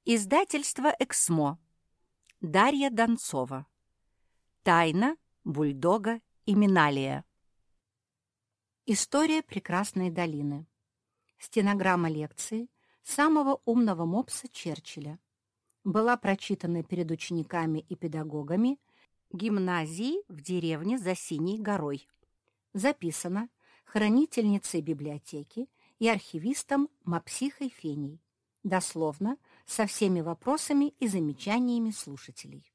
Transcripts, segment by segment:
Издательство «Эксмо». Дарья Донцова. Тайна бульдога и Миналия. История прекрасной долины. Стенограмма лекции самого умного мопса Черчилля. Была прочитана перед учениками и педагогами гимназии в деревне за Синей горой. Записана хранительницей библиотеки и архивистом Мопсихой Феней. Дословно, со всеми вопросами и замечаниями слушателей.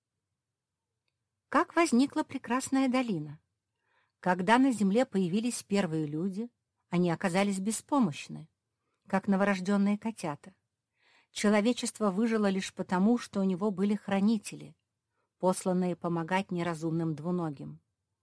Как возникла прекрасная долина? Когда на земле появились первые люди, они оказались беспомощны, как новорожденные котята. Человечество выжило лишь потому, что у него были хранители, посланные помогать неразумным двуногим.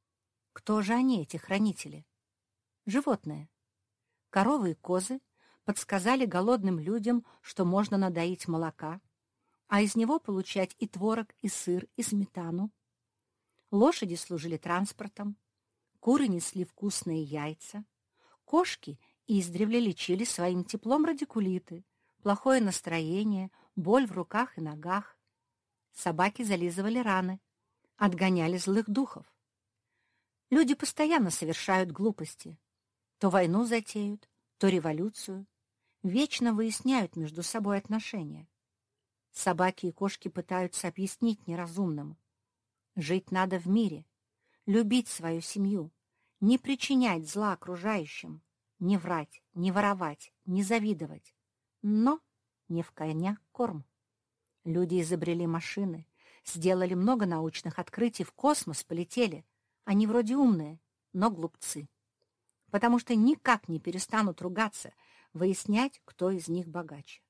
Кто же они, эти хранители? Животные. Коровы и козы подсказали голодным людям, что можно надоить молока, а из него получать и творог, и сыр, и сметану. Лошади служили транспортом, куры несли вкусные яйца, кошки издревле лечили своим теплом радикулиты, плохое настроение, боль в руках и ногах. Собаки зализывали раны, отгоняли злых духов. Люди постоянно совершают глупости. То войну затеют, то революцию. Вечно выясняют между собой отношения. Собаки и кошки пытаются объяснить неразумным. Жить надо в мире, любить свою семью, не причинять зла окружающим, не врать, не воровать, не завидовать. Но не в коня корм. Люди изобрели машины, сделали много научных открытий, в космос полетели. Они вроде умные, но глупцы. Потому что никак не перестанут ругаться, выяснять, кто из них богаче.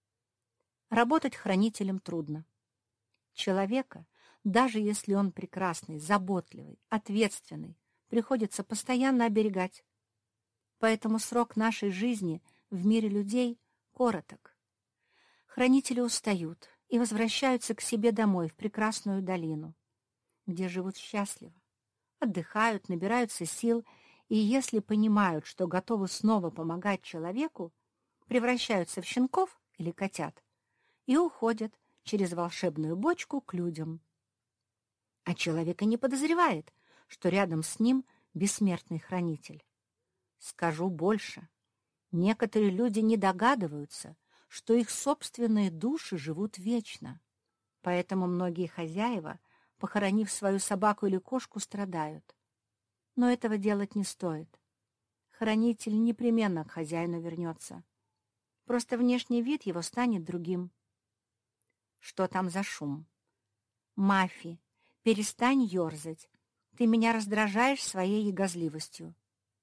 Работать хранителем трудно. Человека, даже если он прекрасный, заботливый, ответственный, приходится постоянно оберегать. Поэтому срок нашей жизни в мире людей короток. Хранители устают и возвращаются к себе домой, в прекрасную долину, где живут счастливо, отдыхают, набираются сил, и если понимают, что готовы снова помогать человеку, превращаются в щенков или котят и уходят через волшебную бочку к людям. А человек и не подозревает, что рядом с ним бессмертный хранитель. Скажу больше. Некоторые люди не догадываются, что их собственные души живут вечно. Поэтому многие хозяева, похоронив свою собаку или кошку, страдают. Но этого делать не стоит. Хранитель непременно к хозяину вернется. Просто внешний вид его станет другим. Что там за шум? Мафи, перестань ерзать. Ты меня раздражаешь своей ягозливостью.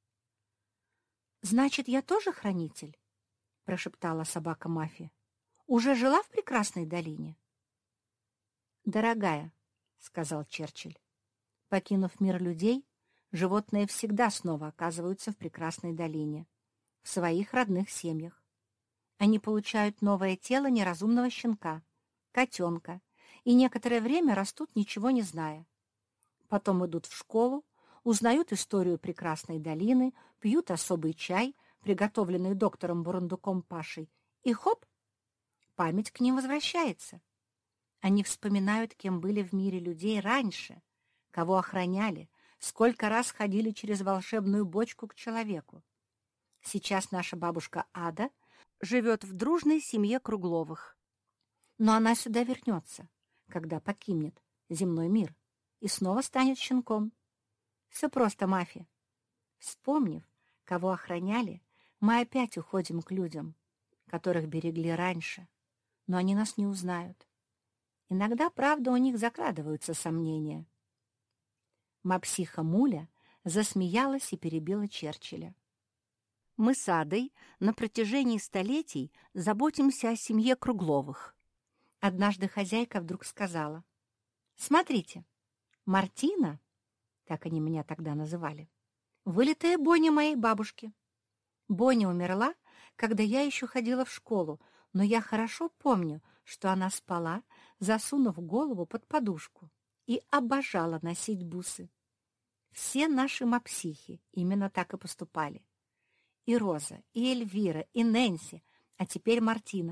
Значит, я тоже хранитель? Прошептала собака Мафи. Уже жила в прекрасной долине? Дорогая, сказал Черчилль, покинув мир людей, животные всегда снова оказываются в прекрасной долине, в своих родных семьях. Они получают новое тело неразумного щенка, котенка, и некоторое время растут, ничего не зная. Потом идут в школу, узнают историю прекрасной долины, пьют особый чай, приготовленный доктором Бурундуком Пашей, и хоп, память к ним возвращается. Они вспоминают, кем были в мире людей раньше, кого охраняли, сколько раз ходили через волшебную бочку к человеку. Сейчас наша бабушка Ада живет в дружной семье Кругловых. Но она сюда вернется, когда покинет земной мир, и снова станет щенком. Все просто, Мафи. Вспомнив, кого охраняли, мы опять уходим к людям, которых берегли раньше, но они нас не узнают. Иногда, правда, у них закрадываются сомнения. Мопсиха Муля засмеялась и перебила Черчилля. Мы с Адой на протяжении столетий заботимся о семье Кругловых. Однажды хозяйка вдруг сказала: «Смотрите, Мартина, так они меня тогда называли, вылитая Боня моей бабушки. Боня умерла, когда я еще ходила в школу, но я хорошо помню, что она спала, засунув голову под подушку, и обожала носить бусы. Все наши мопсихи именно так и поступали. И Роза, и Эльвира, и Нэнси, а теперь Мартина.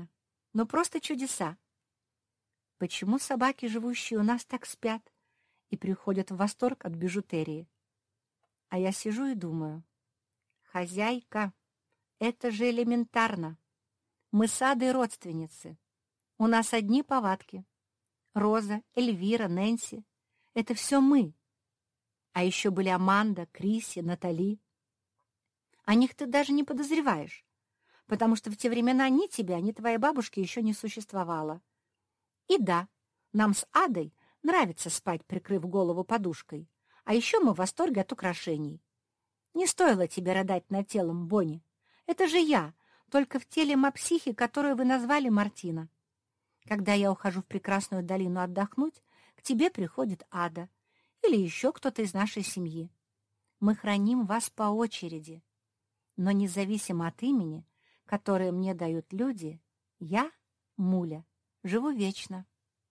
Ну, просто чудеса. Почему собаки, живущие у нас, так спят и приходят в восторг от бижутерии? А я сижу и думаю: хозяйка, это же элементарно. Мы с Адой родственницы. У нас одни повадки. Роза, Эльвира, Нэнси — это все мы. А еще были Аманда, Криси, Натали. О них ты даже не подозреваешь, потому что в те времена ни тебя, ни твоей бабушки еще не существовало. И да, нам с Адой нравится спать, прикрыв голову подушкой, а еще мы в восторге от украшений. Не стоило тебе рыдать над телом, Бонни. Это же я, только в теле мопсихи, которую вы назвали Мартина. Когда я ухожу в прекрасную долину отдохнуть, к тебе приходит Ада или еще кто-то из нашей семьи. Мы храним вас по очереди. Но независимо от имени, которое мне дают люди, я, Муля, живу вечно.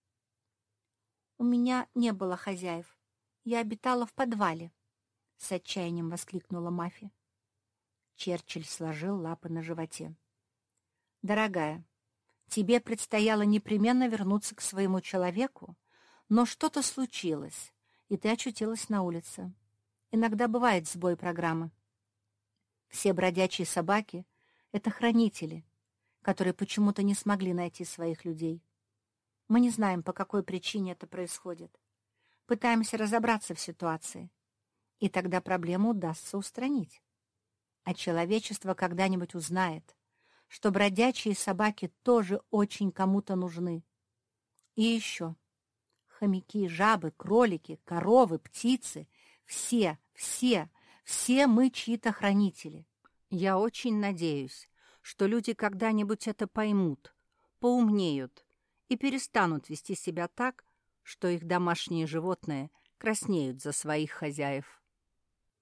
У меня не было хозяев. Я обитала в подвале, — с отчаянием воскликнула Мафи. Черчилль сложил лапы на животе. Дорогая, тебе предстояло непременно вернуться к своему человеку, но что-то случилось, и ты очутилась на улице. Иногда бывает сбой программы. Все бродячие собаки — это хранители, которые почему-то не смогли найти своих людей. Мы не знаем, по какой причине это происходит. Пытаемся разобраться в ситуации, и тогда проблему удастся устранить. А человечество когда-нибудь узнает, что бродячие собаки тоже очень кому-то нужны. И еще. Хомяки, жабы, кролики, коровы, птицы — все мы чьи-то хранители. Я очень надеюсь, что люди когда-нибудь это поймут, поумнеют и перестанут вести себя так, что их домашние животные краснеют за своих хозяев.